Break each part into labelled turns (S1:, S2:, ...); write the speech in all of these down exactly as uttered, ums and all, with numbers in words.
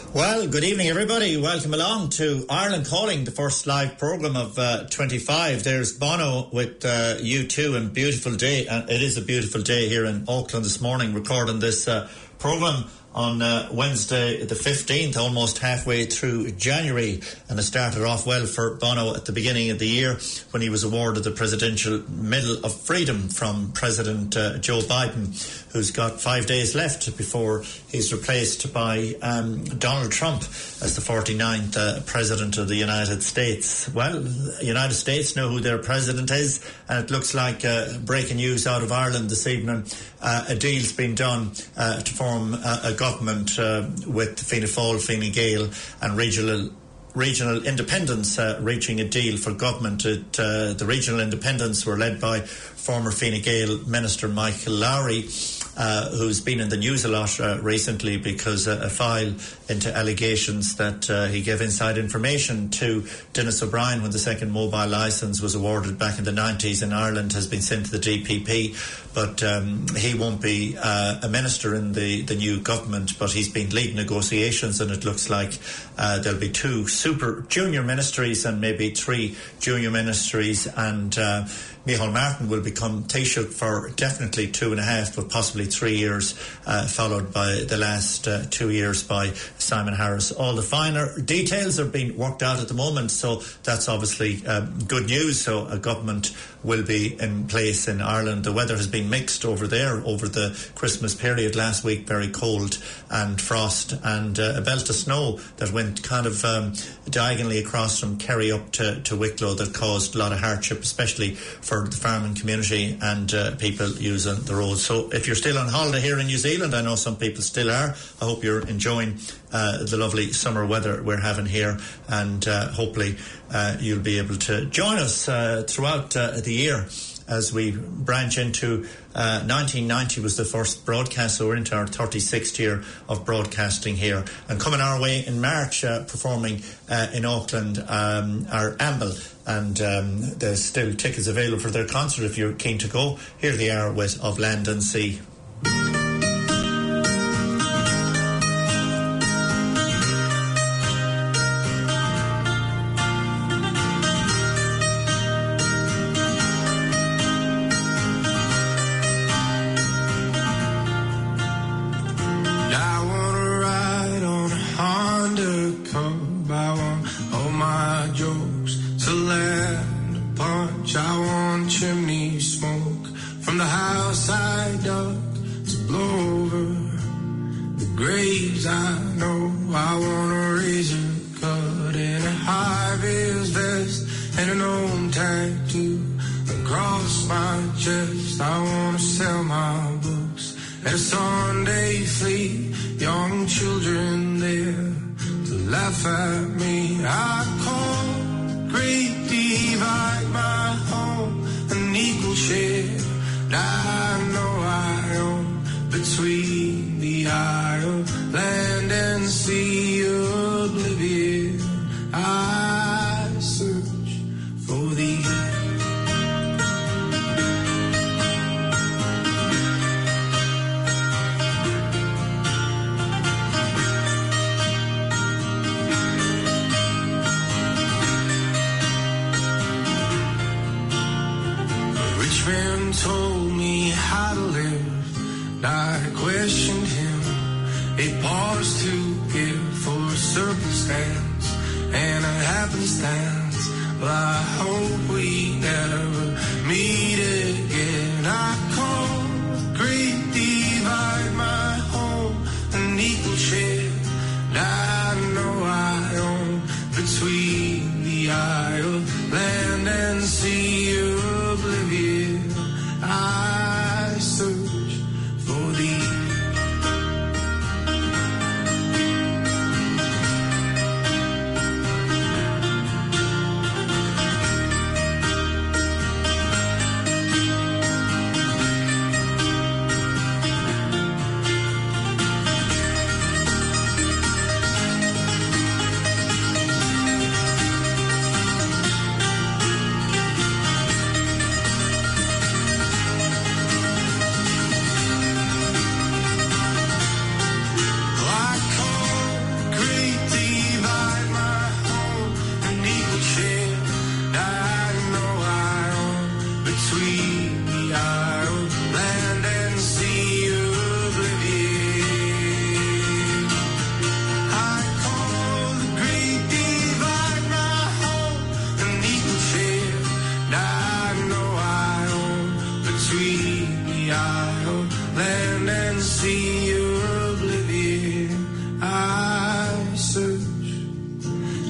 S1: Well, good evening, everybody. Welcome along to Ireland Calling, the first live programme of uh, twenty-five. There's Bono with uh, U two, and beautiful day. And it is a beautiful day here in Auckland this morning, recording this uh, programme on uh, Wednesday the fifteenth, almost halfway through January. And it started off well for Bono at the beginning of the year when he was awarded the Presidential Medal of Freedom from President uh, Joe Biden, who's got five days left before he's replaced by um, Donald Trump as the forty-ninth uh, President of the United States. Well, the United States know who their president is, and it looks like uh, breaking news out of Ireland this evening. Uh, a deal's been done uh, to form uh, a government uh, with Fianna Fáil, Fine Gael and regional regional independents uh, reaching a deal for government. It, uh, the regional independents were led by former Fine Gael Minister Michael Lowry, uh, who's been in the news a lot uh, recently because uh, a file into allegations that uh, he gave inside information to Dennis O'Brien when the second mobile licence was awarded back in the nineties in Ireland has been sent to the D P P. But um, he won't be uh, a minister in the, the new government, but he's been leading negotiations, and it looks like uh, there'll be two super junior ministries and maybe three junior ministries, and uh, Micheál Martin will become Taoiseach for definitely two and a half, but possibly three years, uh, followed by the last uh, two years by Simon Harris. All the finer details are being worked out at the moment, so that's obviously um, good news. So a government will be in place in Ireland. The weather has been mixed over there over the Christmas period last week, very cold and frost, and uh, a belt of snow that went kind of um, diagonally across from Kerry up to, to Wicklow that caused a lot of hardship, especially for the farming community and uh, people using the roads. So if you're still on holiday here in New Zealand, I know some people still are, I hope you're enjoying uh, the lovely summer weather we're having here, and uh, hopefully uh, you'll be able to join us uh, throughout uh, the year as we branch into uh, nineteen ninety was the first broadcast, so we're into our thirty-sixth year of broadcasting here. And coming our way in March, uh, performing uh, in Auckland, um, are Amble, and um, there's still tickets available for their concert if you're keen to go. Here they are with Of Land and Sea.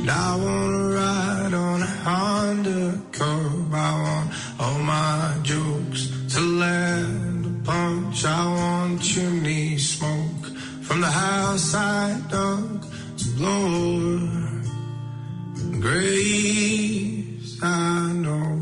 S2: And I wanna ride on a Honda Cub. I want all my jokes to land a punch. I want chimney smoke from the house I dug to blow over graves I know.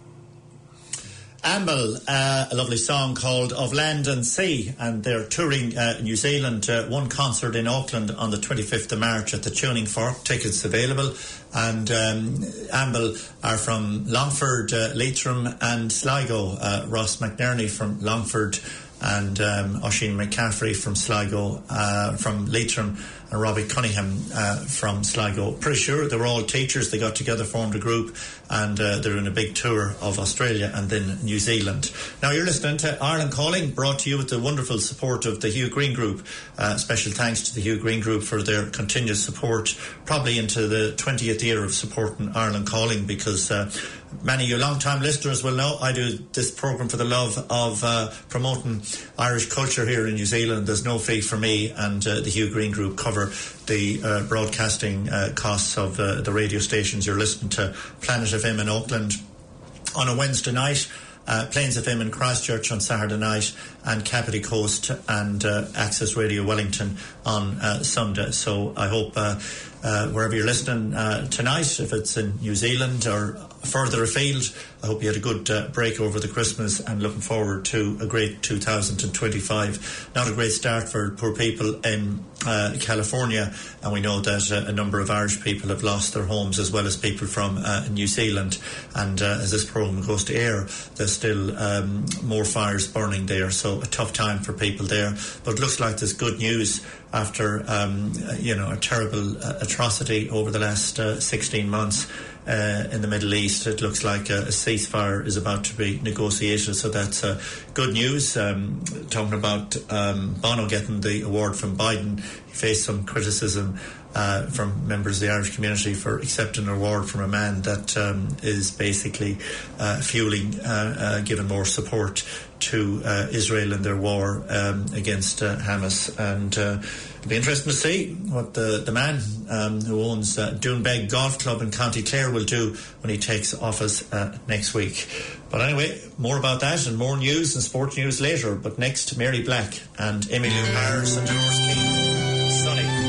S1: Amble, uh, a lovely song called Of Land and Sea, and they're touring uh, New Zealand. Uh, one concert in Auckland on the twenty-fifth of March at the Tuning Fork. Tickets available. And um, Amble are from Longford, uh, Leitrim and Sligo. Uh, Ross McNerney from Longford and um, Oisin McCaffrey from Sligo, uh, from Leitrim, and Robbie Cunningham uh, from Sligo. Pretty sure they were all teachers. They got together, formed a group, and uh, they're in a big tour of Australia and then New Zealand. Now you're listening to Ireland Calling, brought to you with the wonderful support of the Hugh Green Group. Uh, special thanks to the Hugh Green Group for their continued support, probably into the twentieth year of supporting Ireland Calling, because uh, many of you long-time listeners will know I do this programme for the love of uh, promoting Irish culture here in New Zealand. There's no fee for me, and uh, the Hugh Green Group cover the uh, broadcasting uh, costs of uh, the radio stations. You're listening to Planet F M in Auckland on a Wednesday night, uh, Plains F M in Christchurch on Saturday night, and Capity Coast and uh, Access Radio Wellington on uh, Sunday. So I hope uh, uh, wherever you're listening uh, tonight, if it's in New Zealand or further afield, I hope you had a good uh, break over the Christmas, and looking forward to a great two thousand twenty-five. Not a great start for poor people in uh, California, and we know that uh, a number of Irish people have lost their homes, as well as people from uh, New Zealand. And uh, as this programme goes to air, there's still um, more fires burning there, so a tough time for people there. But it looks like there's good news after um, you know a terrible uh, atrocity over the last uh, sixteen months. Uh, in the Middle East. It looks like a, a ceasefire is about to be negotiated, so that's uh, good news. Um, talking about um, Bono getting the award from Biden, he faced some criticism uh, from members of the Irish community for accepting an award from a man that um, is basically uh, fueling, uh, uh, giving more support to uh, Israel in their war um, against uh, Hamas. And uh, it'll be interesting to see what the, the man um, who owns uh, Doonbeg Golf Club in County Clare will do when he takes office uh, next week. But anyway, more about that and more news and sports news later. But next, Mary Black and Emmylou Harris and Dolores Keane. Sunny.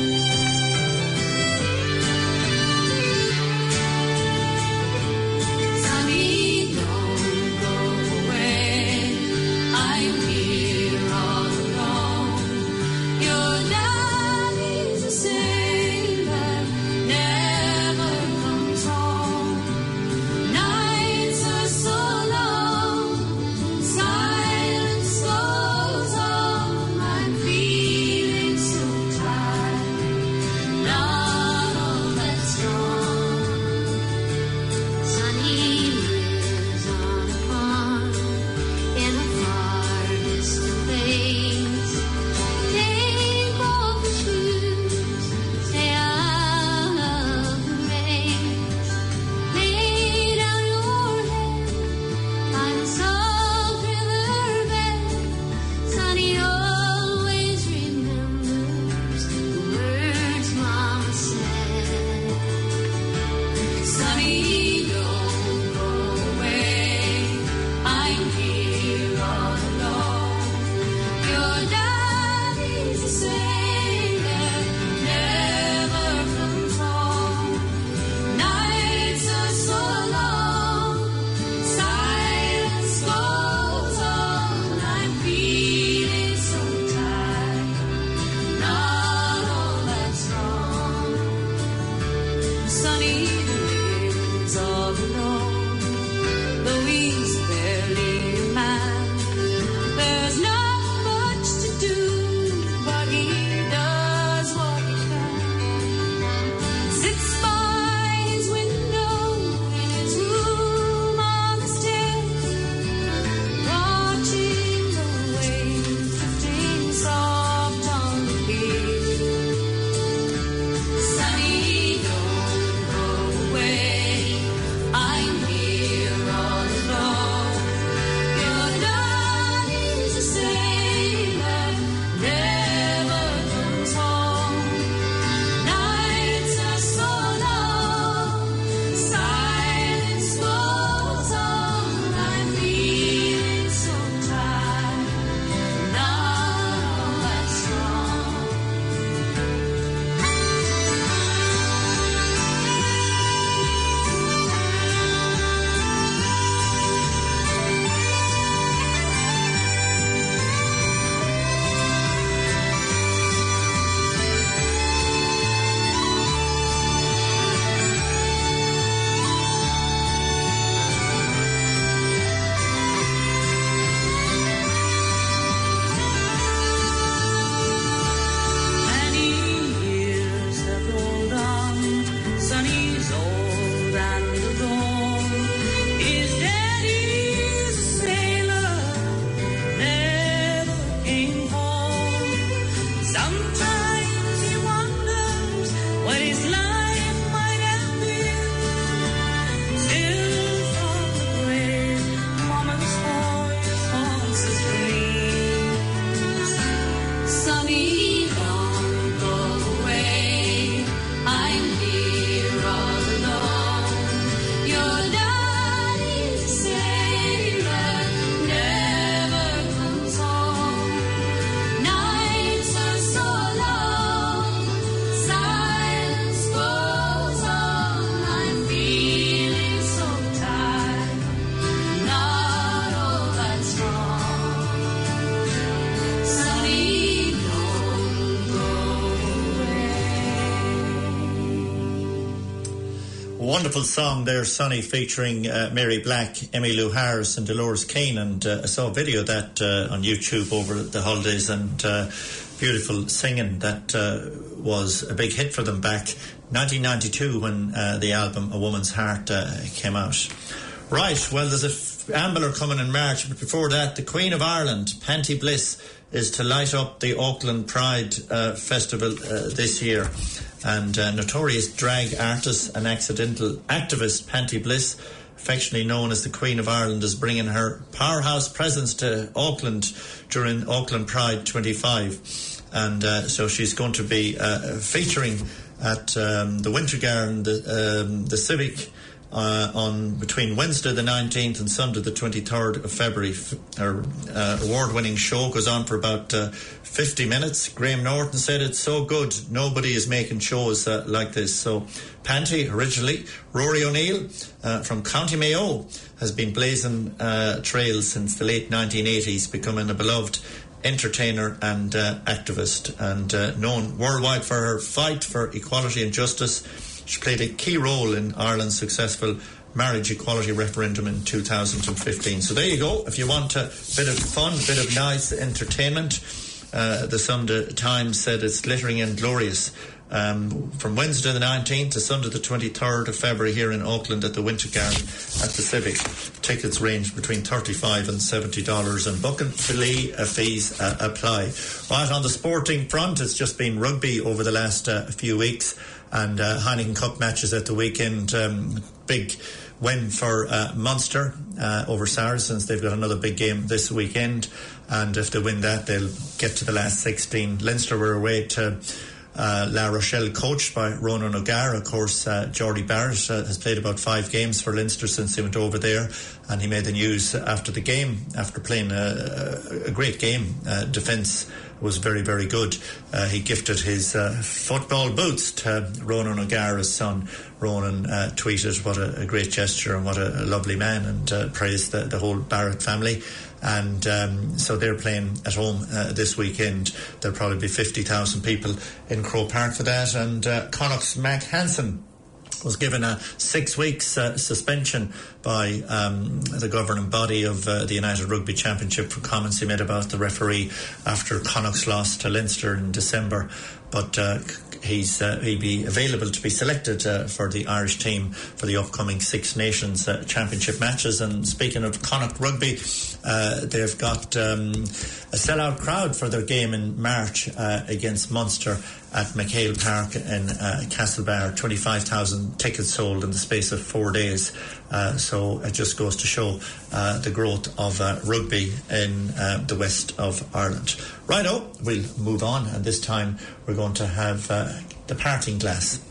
S1: wonderful song there, Sonny, featuring uh, Mary Black, Emmylou Lou Harris and Dolores Keane, and uh, I saw a video of that uh, on YouTube over the holidays, and uh, beautiful singing. That uh, was a big hit for them back nineteen ninety-two when uh, the album A Woman's Heart uh, came out. Right, well, there's a f- ambler coming in March, but before that, the Queen of Ireland, Panti Bliss, is to light up the Auckland Pride uh, Festival uh, this year. And uh, notorious drag artist and accidental activist Panti Bliss, affectionately known as the Queen of Ireland, is bringing her powerhouse presence to Auckland during Auckland Pride twenty-five. And uh, so she's going to be uh, featuring at um, the Winter Garden, the, um, the Civic, Uh, on between Wednesday the nineteenth and Sunday the twenty-third of February. Her uh, award-winning show goes on for about uh, fifty minutes. Graham Norton said it's so good, nobody is making shows uh, like this. So Panti, originally, Rory O'Neill uh, from County Mayo, has been blazing uh, trails since the late nineteen eighties, becoming a beloved entertainer and uh, activist, and uh, known worldwide for her fight for equality and justice. She played a key role in Ireland's successful marriage equality referendum in two thousand fifteen. So there you go. If you want a bit of fun, a bit of nice entertainment, uh, the Sunday Times said it's glittering and glorious. Um, from Wednesday the nineteenth to Sunday the twenty-third of February here in Auckland at the Winter Garden at the Civic. Tickets range between thirty-five dollars and seventy dollars, and booking fee, uh, fees uh, apply. Right, on the sporting front, it's just been rugby over the last uh, few weeks, and uh, Heineken Cup matches at the weekend. Um, big win for uh, Munster uh, over Saracens. They've got another big game this weekend, and if they win that, they'll get to the last sixteen. Leinster were away to Uh, La Rochelle, coached by Ronan O'Gara. Of course, uh, Jordy Barrett uh, has played about five games for Leinster since he went over there, and he made the news after the game, after playing a, a great game. Uh, defence was very, very good. Uh, he gifted his uh, football boots to Ronan O'Gara's son. Ronan uh, tweeted what a, a great gesture and what a, a lovely man, and uh, praised the, the whole Barrett family. And um, so they're playing at home uh, this weekend. There'll probably be fifty thousand people in Croke Park for that. And uh, Connacht's Mac Hansen was given a six weeks uh, suspension by um, the governing body of uh, the United Rugby Championship for comments he made about the referee after Connacht's loss to Leinster in December. But uh, he's uh, he'll be available to be selected uh, for the Irish team for the upcoming Six Nations uh, Championship matches. And speaking of Connacht Rugby, uh, they've got um, a sellout crowd for their game in March uh, against Munster at McHale Park in uh, Castlebar. twenty-five thousand tickets sold in the space of four days. Uh, so it just goes to show uh, the growth of uh, rugby in uh, the west of Ireland. Righto, we'll move on, and this time we're going to have uh, the parting glass.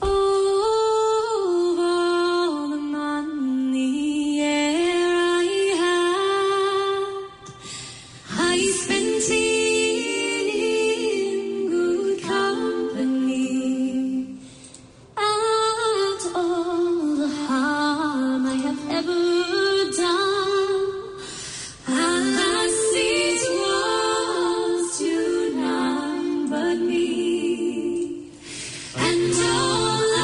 S3: And all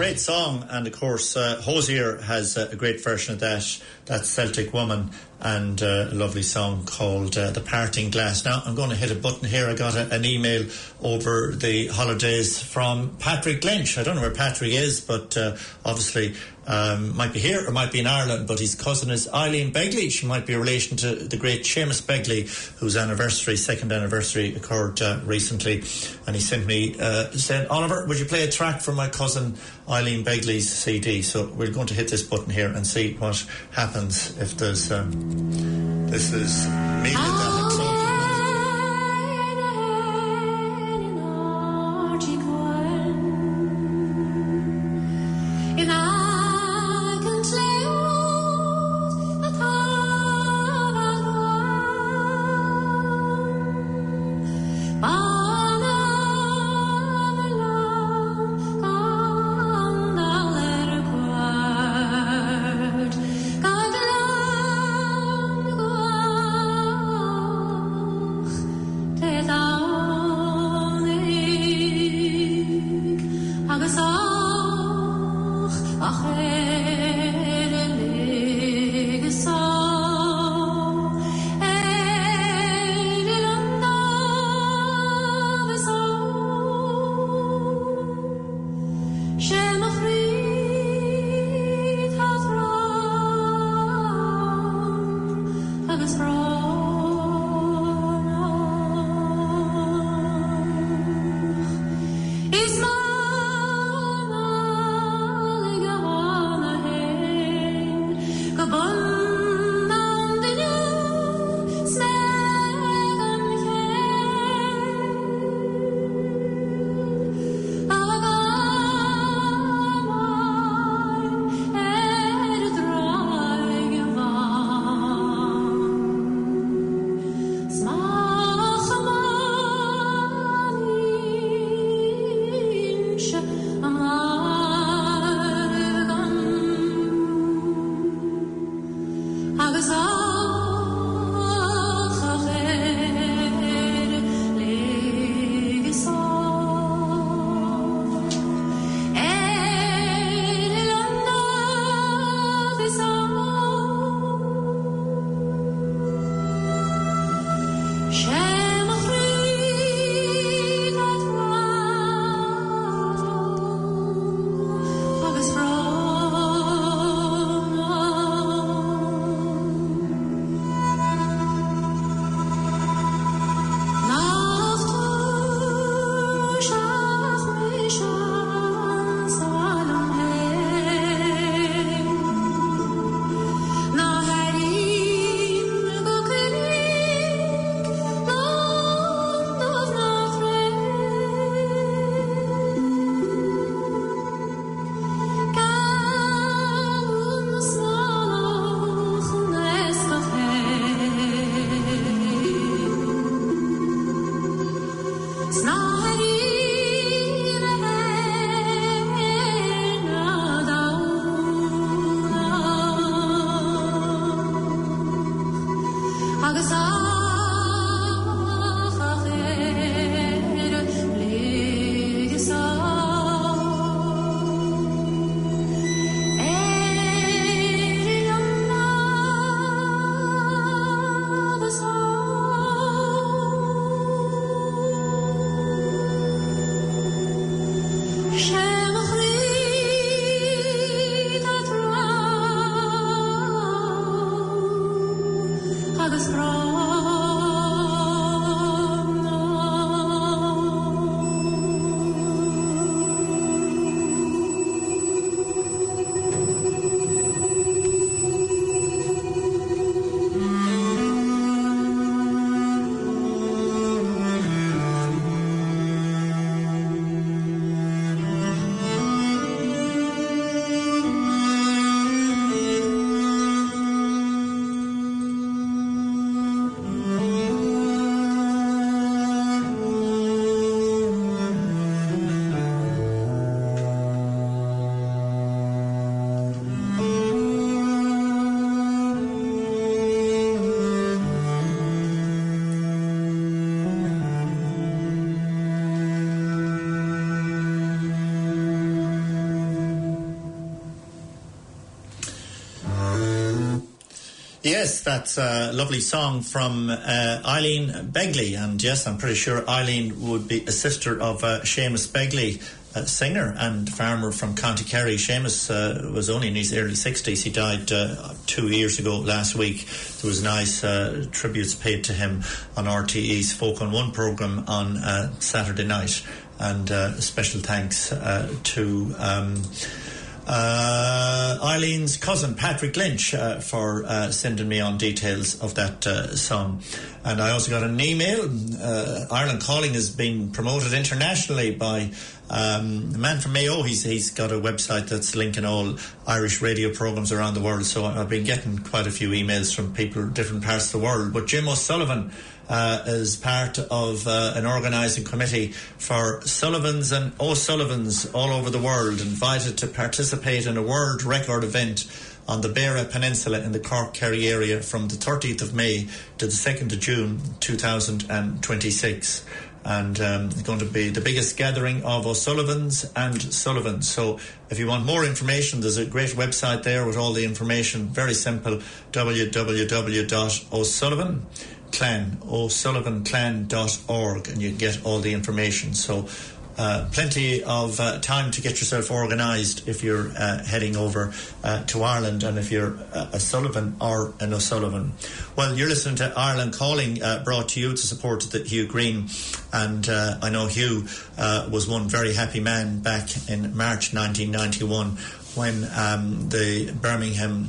S1: great song, and of course uh, Hosier has uh, a great version of that. That's Celtic Woman, and uh, a lovely song called uh, The Parting Glass. Now I'm going to hit a button here. I got a, an email over the holidays from Patrick Lynch. I don't know where Patrick is, but uh, obviously um, might be here or might be in Ireland, but his cousin is Eileen Begley. She might be a relation to the great Seamus Begley, whose anniversary, second anniversary occurred uh, recently, and he sent me uh, said, Oliver, would you play a track from my cousin Eileen Begley's C D? So we're going to hit this button here and see what happens if there's um, this is me with that. Yes, that's a lovely song from uh, Eileen Begley. And yes, I'm pretty sure Eileen would be a sister of uh, Seamus Begley, a singer and farmer from County Kerry. Seamus uh, was only in his early sixties. He died uh, two years ago last week. There was nice uh, tributes paid to him on R T E's Folk on One programme on uh, Saturday night. And uh, special thanks uh, to... Um, Uh, Eileen's cousin Patrick Lynch uh, for uh, sending me on details of that uh, song. And I also got an email. uh, Ireland Calling has been promoted internationally by um, a man from Mayo. He's, he's got a website that's linking all Irish radio programmes around the world, so I've been getting quite a few emails from people in different parts of the world. But Jim O'Sullivan Uh, is part of uh, an organising committee for Sullivans and O'Sullivans all over the world, invited to participate in a world record event on the Beara Peninsula in the Cork-Kerry area from the thirtieth of May to the second of June two thousand twenty-six. And um, it's going to be the biggest gathering of O'Sullivans and Sullivans. So if you want more information, there's a great website there with all the information. Very simple, w w w dot o'sullivan clan o'sullivan clan dot org, and you get all the information. So uh, plenty of uh, time to get yourself organised if you're uh, heading over uh, to Ireland, and if you're a Sullivan or an O'Sullivan. Well, you're listening to Ireland Calling, uh, brought to you to support the Hugh Green. And uh, I know Hugh uh, was one very happy man back in March nineteen ninety-one when um, the Birmingham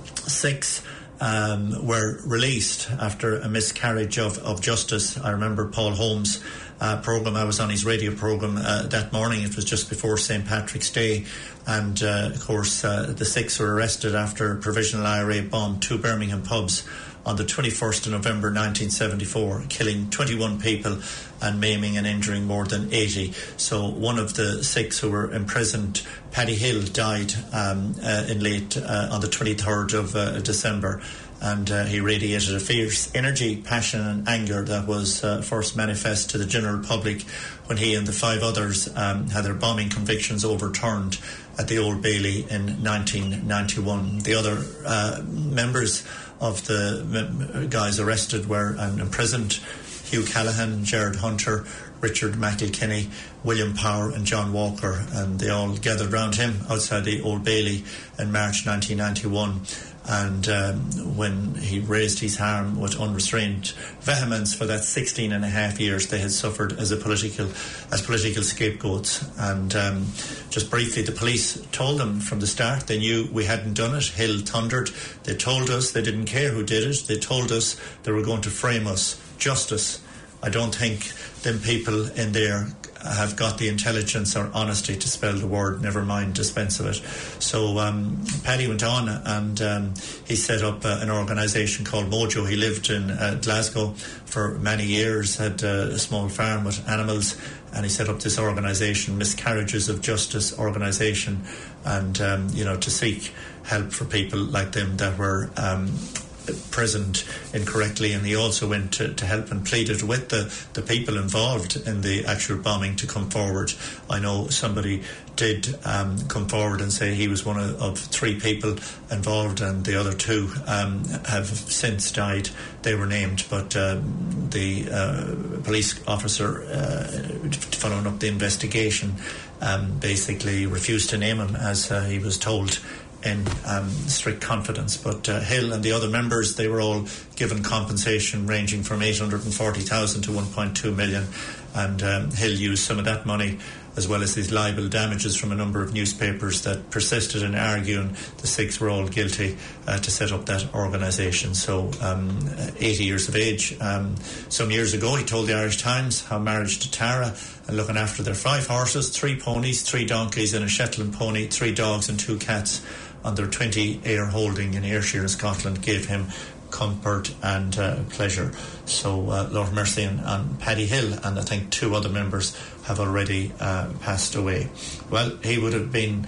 S1: Six Um, were released after a miscarriage of, of justice. I remember Paul Holmes' uh, programme. I was on his radio programme uh, that morning. It was just before Saint Patrick's Day, and uh, of course uh, the six were arrested after provisional I R A bombed two Birmingham pubs on the twenty-first of November nineteen seventy-four, killing twenty-one people and maiming and injuring more than eighty. So one of the six who were imprisoned, Paddy Hill, died um, uh, in late uh, on the twenty-third of uh, December, and uh, he radiated a fierce energy, passion and anger that was uh, first manifest to the general public when he and the five others um, had their bombing convictions overturned at the Old Bailey in nineteen ninety-one. The other uh, members of the guys arrested were and imprisoned: Hugh Callaghan, Gerard Hunter, Richard McElkinney, William Power and John Walker, and they all gathered round him outside the Old Bailey in March nineteen ninety-one. And um, when he raised his arm with unrestrained vehemence for that sixteen and a half years they had suffered as a political as political scapegoats. And um, just briefly, the police told them from the start they knew we hadn't done it. Hill thundered. They told us they didn't care who did it. They told us they were going to frame us. Justice. I don't think them people in there have got the intelligence or honesty to spell the word, never mind dispense of it. So um, Paddy went on and um, he set up uh, an organisation called Mojo. He lived in uh, Glasgow for many years, had uh, a small farm with animals, and he set up this organisation, Miscarriages of Justice organisation, and um, you know, to seek help for people like them that were um, present incorrectly. And he also went to, to help and pleaded with the, the people involved in the actual bombing to come forward. I know somebody did um, come forward and say he was one of, of three people involved, and the other two um, have since died. They were named, but um, the uh, police officer uh, following up the investigation um, basically refused to name him, as uh, he was told in um, strict confidence. But uh, Hill and the other members, they were all given compensation ranging from eight hundred forty thousand to one point two million, and um, Hill used some of that money as well as his libel damages from a number of newspapers that persisted in arguing the six were all guilty uh, to set up that organisation. So um, eighty years of age. Um, some years ago he told the Irish Times how marriage to Tara and looking after their five horses, three ponies, three donkeys and a Shetland pony, three dogs and two cats on their twenty acre holding in Ayrshire in Scotland gave him comfort and uh, pleasure. So uh, Lord mercy on, on Paddy Hill, and I think two other members have already uh, passed away. Well, he would have been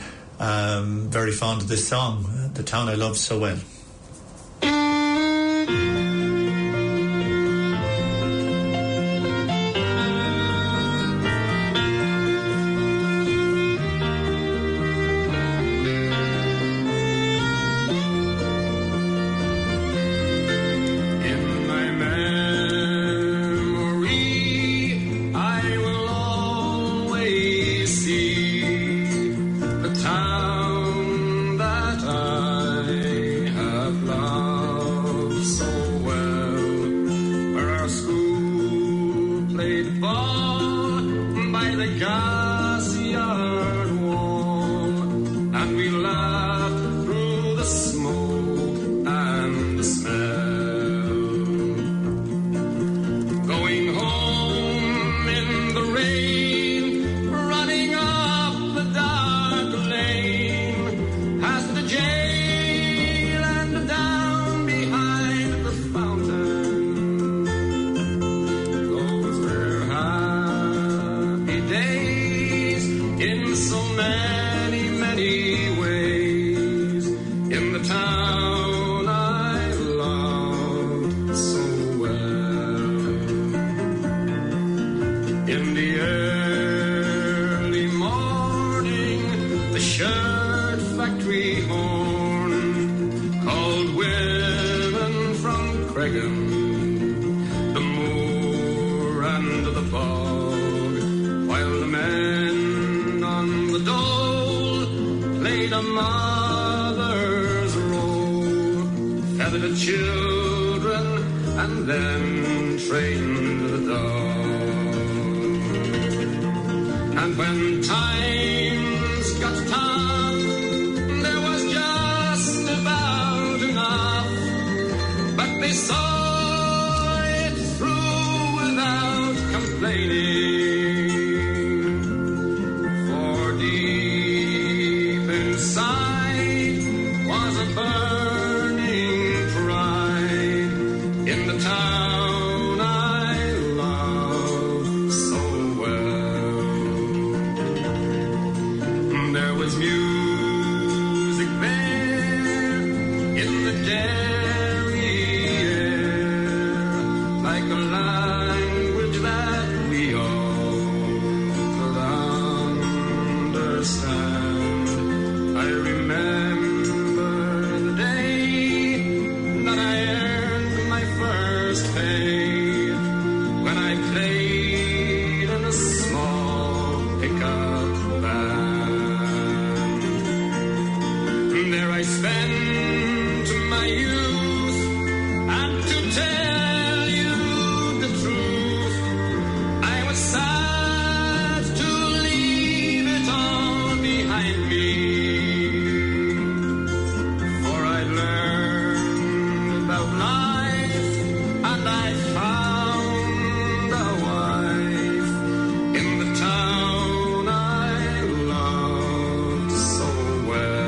S1: um, very fond of this song, The Town I Love So Well.
S2: the smoke and the smell. Going home in the rain, running up the dark lane, past the jail and down behind the fountain. Those were happy days in so many, many ways, in the town I loved so well. In the early morning, the shirt factory horn called women from Cregan, the moor and the bog, while the men on the dole played a mother's role, feathered the children and then trained the dog. And when times got tough, there was just about enough, but they saw it through without complaining. For deep inside was a burning pride in the town I loved so well. There was music there in the dairy air, like a language that we all could understand. I remember the day that I earned my first pay, when I played in a small pickup band. There I spent my youth, and to tell you the truth, I was sad to leave it all behind me. For I learned about life, and I found a wife in the town I loved so well.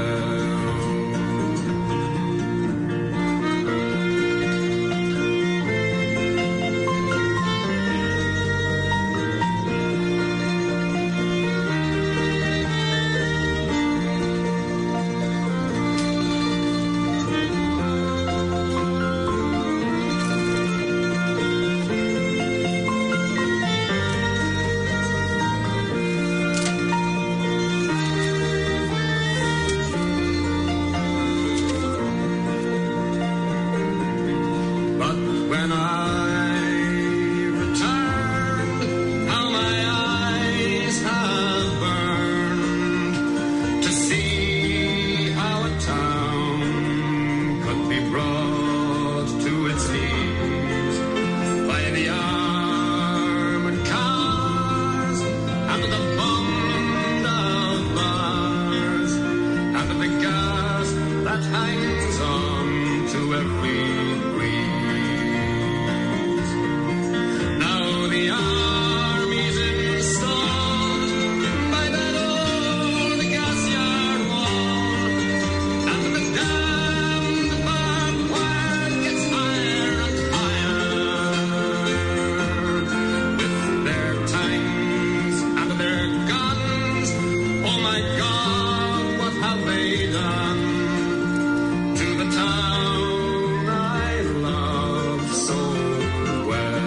S2: But when I returned, how my eyes have burned to see how a town could be brought to its knees by the armored cars and the bond of bars and the gas that hangs on to every breeze. Now the army's installed by that old gas yard wall, and the damned barbed wire gets higher and higher. With their tanks and their guns, oh my God, what have they done to the town I love so well?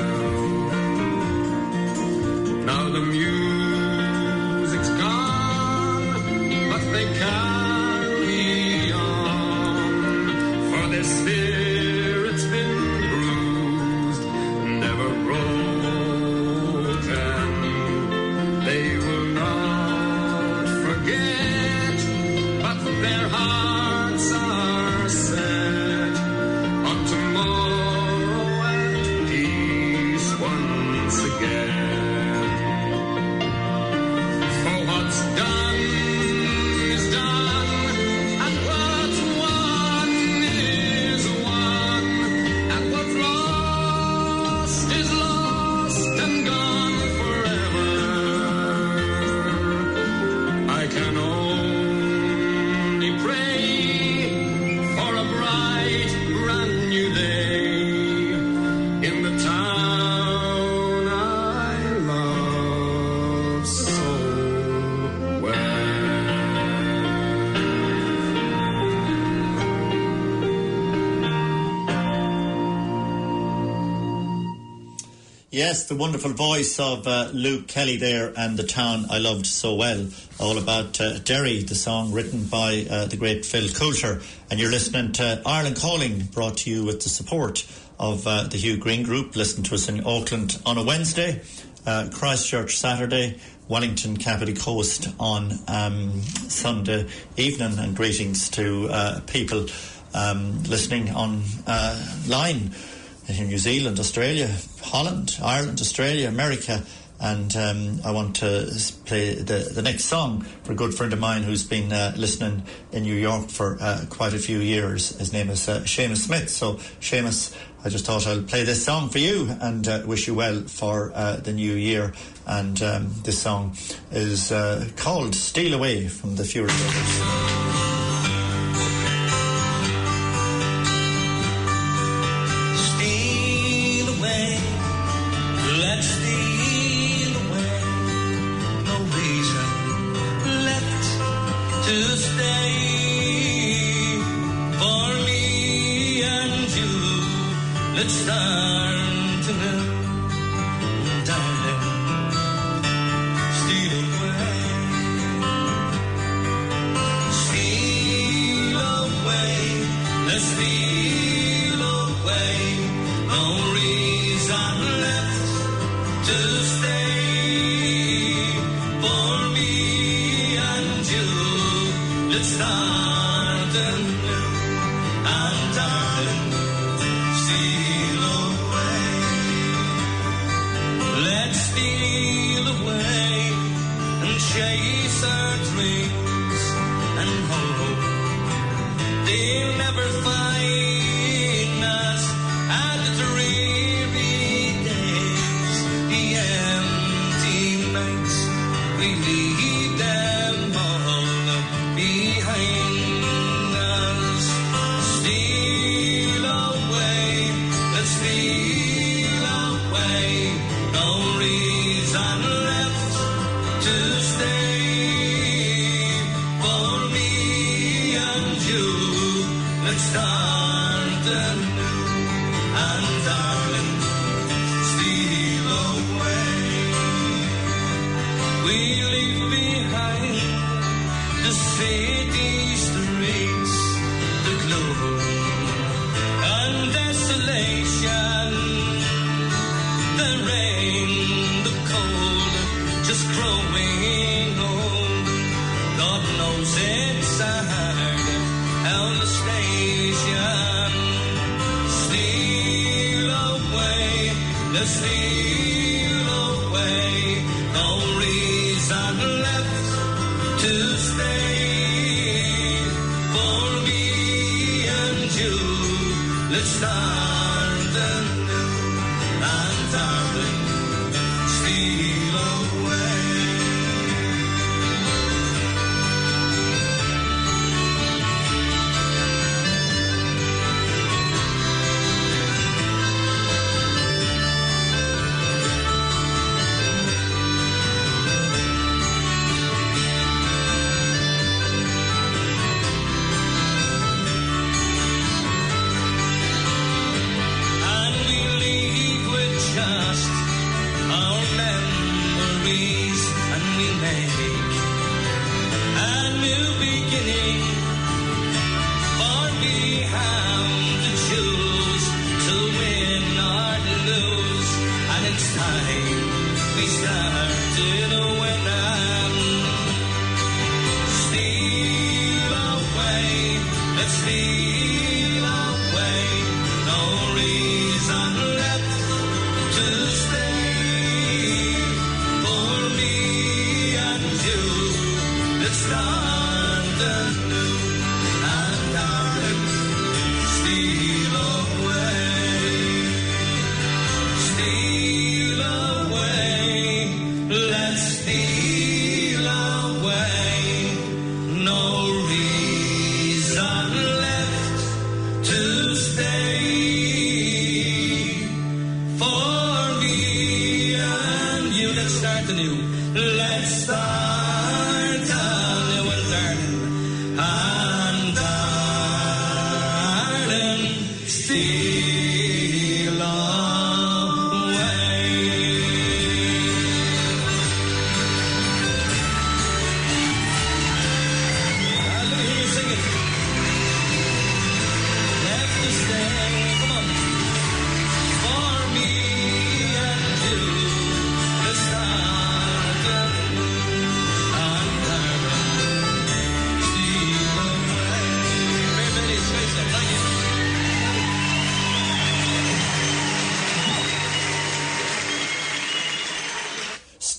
S2: Now the music's gone, but they carry on, for their spirit's been bruised, never broken. They will not forget, but their hearts are set on tomorrow and peace once again. For what's done is done, and what's
S1: Yes, the wonderful voice of uh, Luke Kelly there, and The Town I Loved So Well, all about uh, Derry, the song written by uh, the great Phil Coulter. And you're listening to Ireland Calling, brought to you with the support of uh, the Hugh Green Group. Listen to us in Auckland on a Wednesday, uh, Christchurch Saturday, Wellington, Capity Coast on um, Sunday evening, and greetings to uh, people um, listening on uh, line in New Zealand, Australia, Holland, Ireland, Australia, America. And um, I want to play the, the next song for a good friend of mine who's been uh, listening in New York for uh, quite a few years. His name is uh, Seamus Smith. So, Seamus, I just thought I'll play this song for you and uh, wish you well for uh, the new year. And um, this song is uh, called Steal Away from the Fury Brothers.
S3: Let's steal away, no reason left to stay. For me and you, let's start anew, darling. Steal away, steal away, let's steal away, no reason left to stay. For me and you, let's start anew, and darling, steal away. Let's steal away and chase our dreams and hope they'll never find us at the dreary days. The empty nights, we leave them all behind us. Steal away, let's steal away, no reason left to stay. For me and you, let's start anew, and darling, steal away. We leave behind the city streets, the gloom and desolation, the rain, the cold, just growing old. God knows it's hard out the station. Steal away, let's steal away, no reason left to stay. For me and you, let's start anew, and darling, steal away. And we leave with just our memories, and we make a new beginning. For we have to choose to win or to lose, and it's time we started winning. Steal away, let's steal away, no reason left to stay. For me and you, let's start anew, and darling, steal away, steal away, let's steal away, no reason left to stay. For me and you, let's start anew, let's start anew, and darling, and darling, steal away.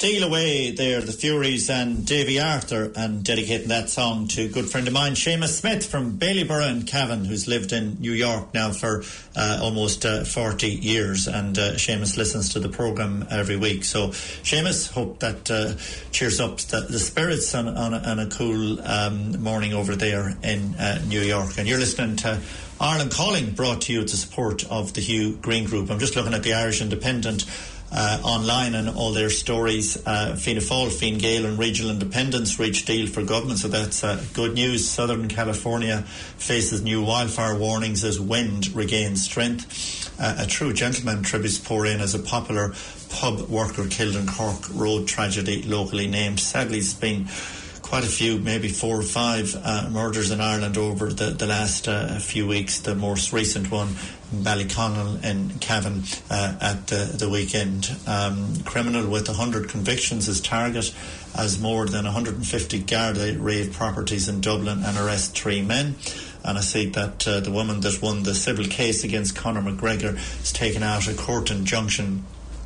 S1: Steal Away there, the Furies and Davy Arthur, and dedicating that song to a good friend of mine, Seamus Smith from Ballyborough in Cavan, who's lived in New York now for uh, almost uh, forty years, and uh, Seamus listens to the programme every week. So Seamus, hope that uh, cheers up the, the spirits on, on, a, on a cool um, morning over there in uh, New York. And you're listening to Ireland Calling, brought to you with the support of the Hugh Green Group. I'm just looking at the Irish Independent Uh, online and all their stories. uh, Fianna Fáil, Fine Gael and Regional Independents reach deal for government, so that's uh, good news. Southern California faces new wildfire warnings as wind regains strength. Uh, a true gentleman, tributes pour in as a popular pub worker killed in Cork Road tragedy locally named. Sadly, it's been quite a few, maybe four or five uh, murders in Ireland over the, the last uh, few weeks. The most recent one in Ballyconnell in Cavan uh, at the, the weekend. Um, criminal with one hundred convictions as target, as more than one hundred fifty Garda raid properties in Dublin and arrest three men. And I see that uh, the woman that won the civil case against Conor McGregor has taken out a court injunction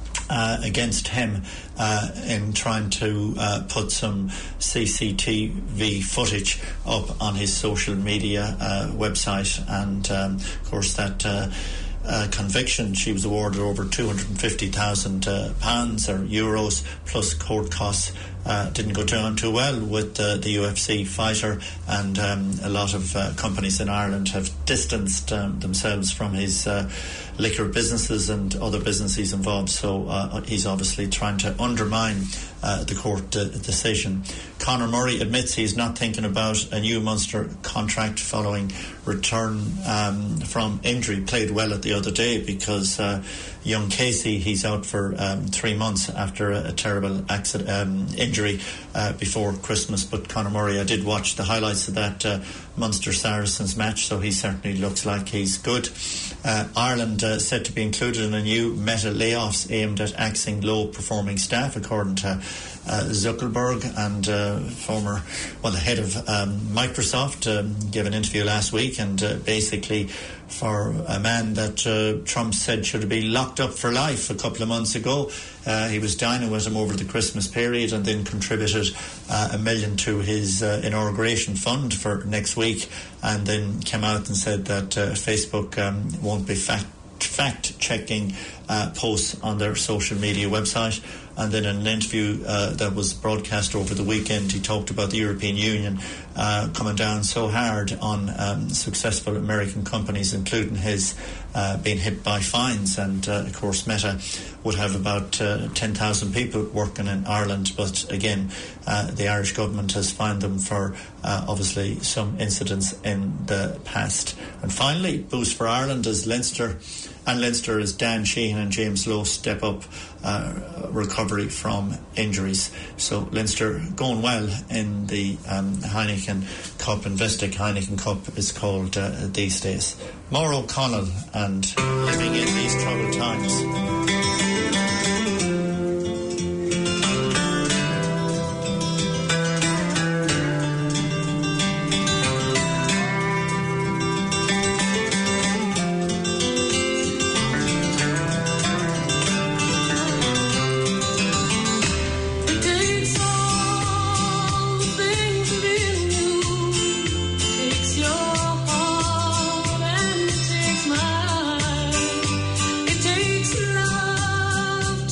S1: Uh, against him uh, in trying to uh, put some C C T V footage up on his social media uh, website, and um, of course that uh, uh, conviction, she was awarded over two hundred fifty thousand uh, pounds or euros plus court costs. Uh, didn't go down too well with uh, the U F C fighter, and um, a lot of uh, companies in Ireland have distanced um, themselves from his uh, liquor businesses and other businesses involved, so uh, he's obviously trying to undermine uh, the court uh, decision. Conor Murray admits he's not thinking about a new Munster contract following return um, from injury. Played well at the other day because uh, young Casey, he's out for um, three months after a, a terrible accident, um, injury uh, before Christmas. But Conor Murray, I did watch the highlights of that uh, Munster Saracens match, so he certainly looks like he's good. Uh, Ireland uh, said to be included in a new Meta layoffs aimed at axing low-performing staff, according to uh, Zuckerberg, and uh, former, well, the head of um, Microsoft um, gave an interview last week, and uh, basically for a man that uh, Trump said should be locked up for life a couple of months ago. Uh, he was dining with him over the Christmas period and then contributed uh, a million to his uh, inauguration fund for next week, and then came out and said that uh, Facebook um, won't be fact fact-checking uh, posts on their social media website. And then in an interview uh, that was broadcast over the weekend, he talked about the European Union uh, coming down so hard on um, successful American companies, including his, uh, being hit by fines. And, uh, of course, Meta would have about uh, ten thousand people working in Ireland. But, again, uh, the Irish government has fined them for, uh, obviously, some incidents in the past. And finally, boost for Ireland as Leinster and Leinster as Dan Sheehan and James Lowe step up uh, recovery from injuries. So Leinster going well in the um, Heineken Cup, Investec Heineken Cup is called uh, these days. Maura O'Connell and Living in These Troubled Times.
S4: It takes love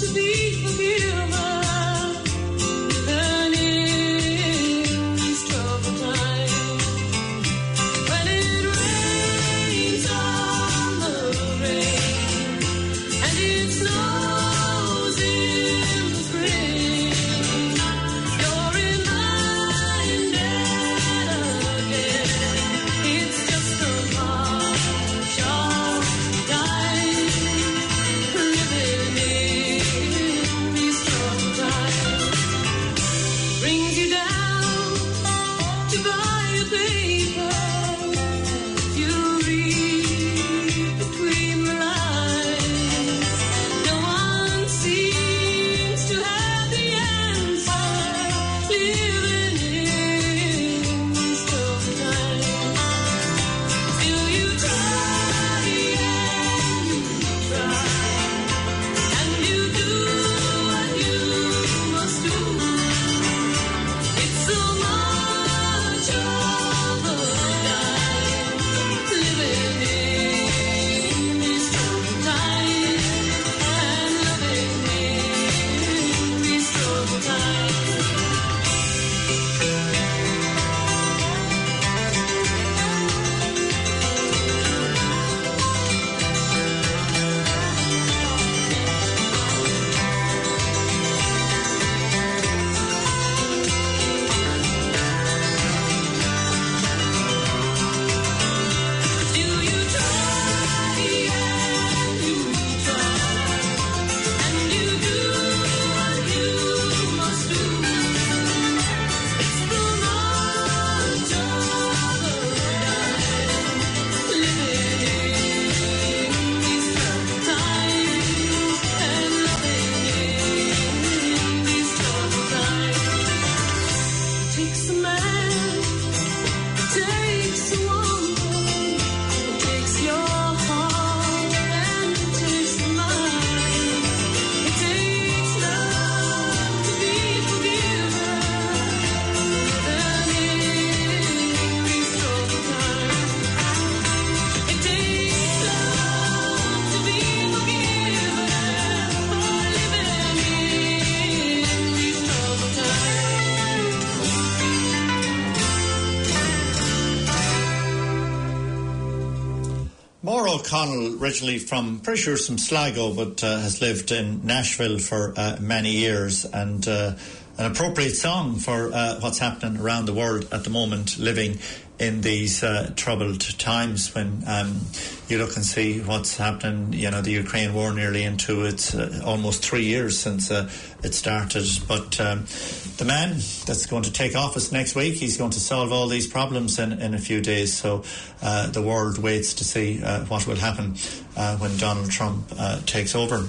S1: Maura O'Connell, originally from, pretty sure, some Sligo, but uh, has lived in Nashville for uh, many years, and uh, an appropriate song for uh, what's happening around the world at the moment, living in these uh, troubled times when um, you look and see what's happening. You know, the Ukraine war nearly into its uh, almost three years since uh, it started. But um, the man that's going to take office next week, he's going to solve all these problems in, in a few days. So uh, the world waits to see uh, what will happen uh, when Donald Trump uh, takes over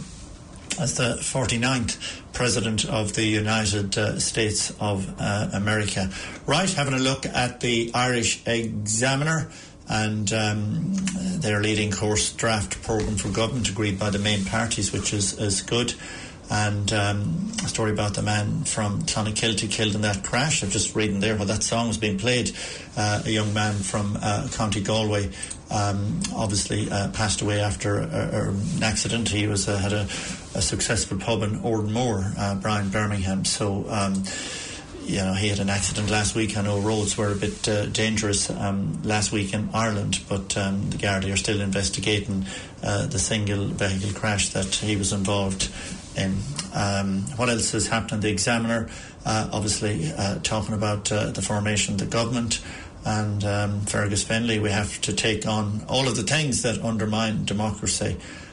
S1: as the forty-ninth President of the United uh, States of uh, America. Right, having a look at the Irish Examiner and um, their leading course draft programme for government agreed by the main parties, which is, is good. And um, a story about the man from Clonakilty killed in that crash. I'm just reading there while that song was being played. Uh, a young man from uh, County Galway um, obviously uh, passed away after a, a, an accident. He was uh, had a, a successful pub in Ordenmoor, uh, Brian Birmingham. So, um, you know, he had an accident last week. I know roads were a bit uh, dangerous um, last week in Ireland, but um, the Gardaí are still investigating uh, the single vehicle crash that he was involved in. Um, what else is happening? The Examiner, uh, obviously, uh, talking about uh, the formation of the government. And um, Fergus Fennelly, we have to take on all of the things that undermine democracy.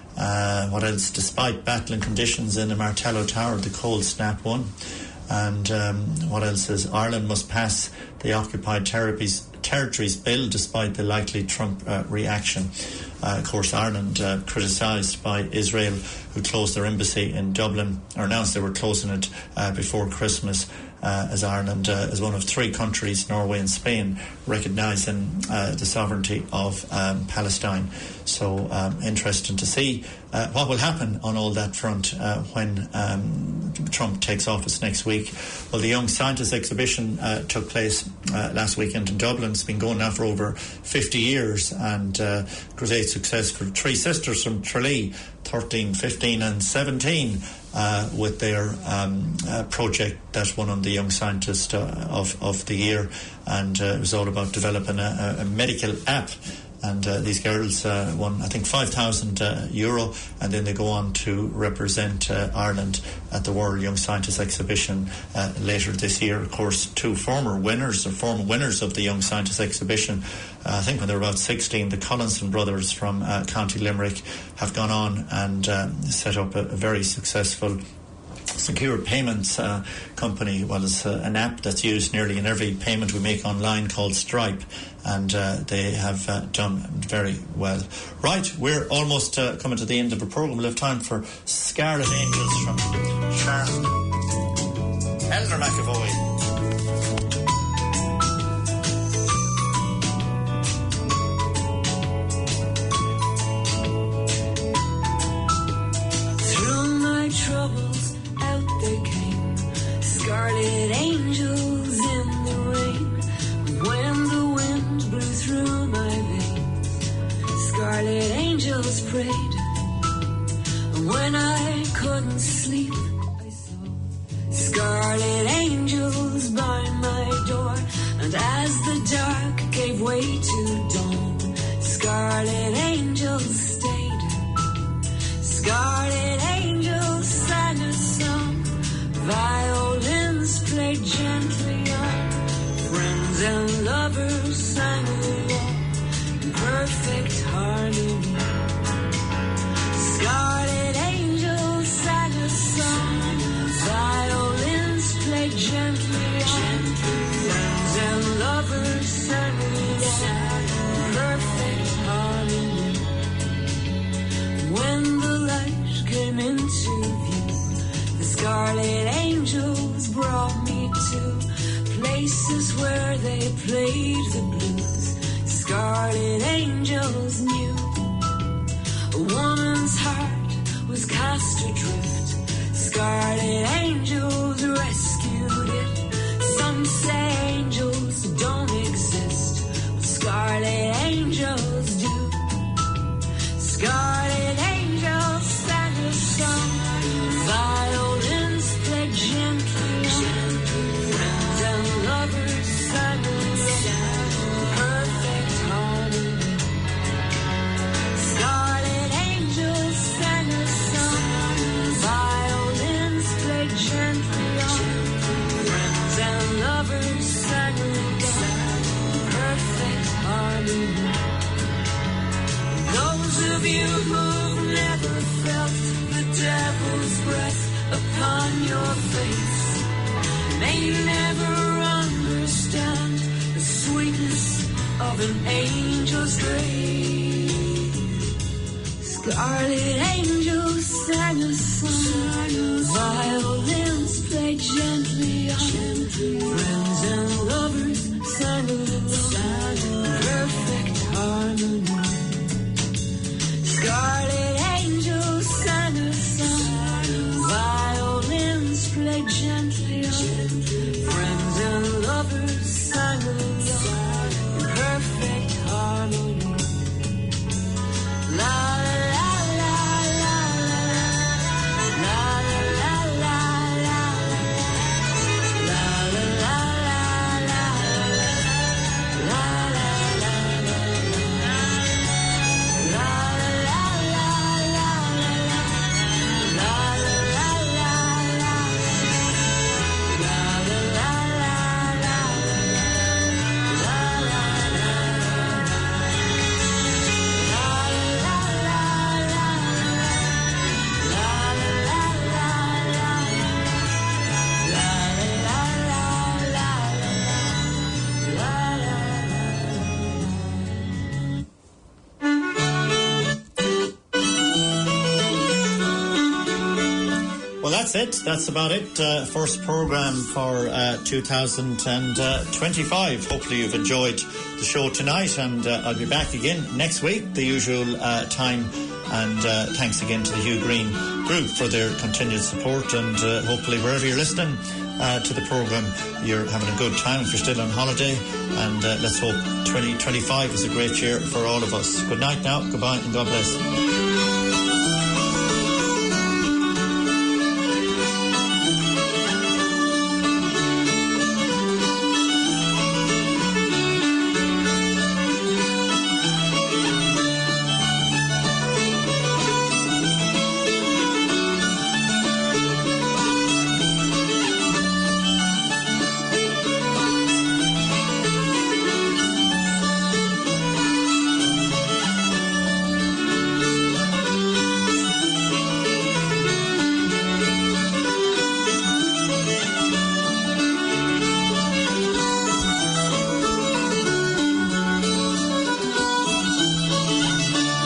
S1: Uh, what else? Despite battling conditions in the Martello Tower, the cold snap won. And um, what else is? Ireland must pass the Occupied Territories, territories Bill despite the likely Trump uh, reaction. Uh, of course, Ireland uh, criticised by Israel, who closed their embassy in Dublin, or announced they were closing it uh, before Christmas, uh, as Ireland uh, is one of three countries, Norway and Spain, recognising uh, the sovereignty of um, Palestine. So um, interesting to see uh, what will happen on all that front uh, when um, Trump takes office next week. Well, the Young Scientist exhibition uh, took place uh, last weekend in Dublin. It's been going now for over fifty years, and uh, great success for three sisters from Tralee, thirteen, fifteen and seventeen, uh, with their um, uh, project that won on the Young Scientist uh, of, of the Year. And uh, it was all about developing a, a medical app. And uh, these girls uh, won, I think, five thousand uh, euro, and then they go on to represent uh, Ireland at the World Young Scientist Exhibition uh, later this year. Of course, two former winners, or former winners of the Young Scientist Exhibition, uh, I think when they were about sixteen, the Collinson brothers from uh, County Limerick have gone on and uh, set up a, a very successful secure payments uh, company. Well, it's uh, an app that's used nearly in every payment we make online called Stripe, and uh, they have uh, done very well. Right, we're almost uh, coming to the end of the programme. We'll have time for Scarlet Angels from Sharon. Elder McAvoy.
S4: Troubles, out they came, scarlet angels in the rain. When the wind blew through my veins, scarlet angels prayed. And when I couldn't sleep, I saw scarlet angels by my door. And as the dark gave way to dawn, scarlet angels stayed. Scarlet angels sang a song, violins played gently on, friends and lovers sang along in perfect harmony. Scarlet angels sang a song, violins played gently on, friends and lovers sang along in perfect harmony. When the light came into view, the scarlet angels brought me to places where they played the blues. Scarlet angels knew a woman's heart was cast adrift. Scarlet angels rescued it. Some say angels don't exist, but scarlet angels do. Scarlet angels sang a song, violins played gently on, friends and lovers sang along, perfect harmony. you who've never felt the devil's breath upon your face may never understand the sweetness of an angel's grace. Scarlet angels sang a song, violins played gently on, friends and lovers sang along, perfect harmony. Scarlet angels sang a song, violins played gently on, friends and lovers sang along, perfect harmony. La la la la la la la la la la la
S1: Well, that's it. That's about it. Uh, first programme for uh, two thousand twenty-five. Hopefully you've enjoyed the show tonight, and uh, I'll be back again next week, the usual uh, time. And uh, thanks again to the Hugh Green group for their continued support, and uh, hopefully wherever you're listening uh, to the programme, you're having a good time if you're still on holiday, and uh, let's hope twenty twenty-five is a great year for all of us. Good night now, goodbye, and God bless.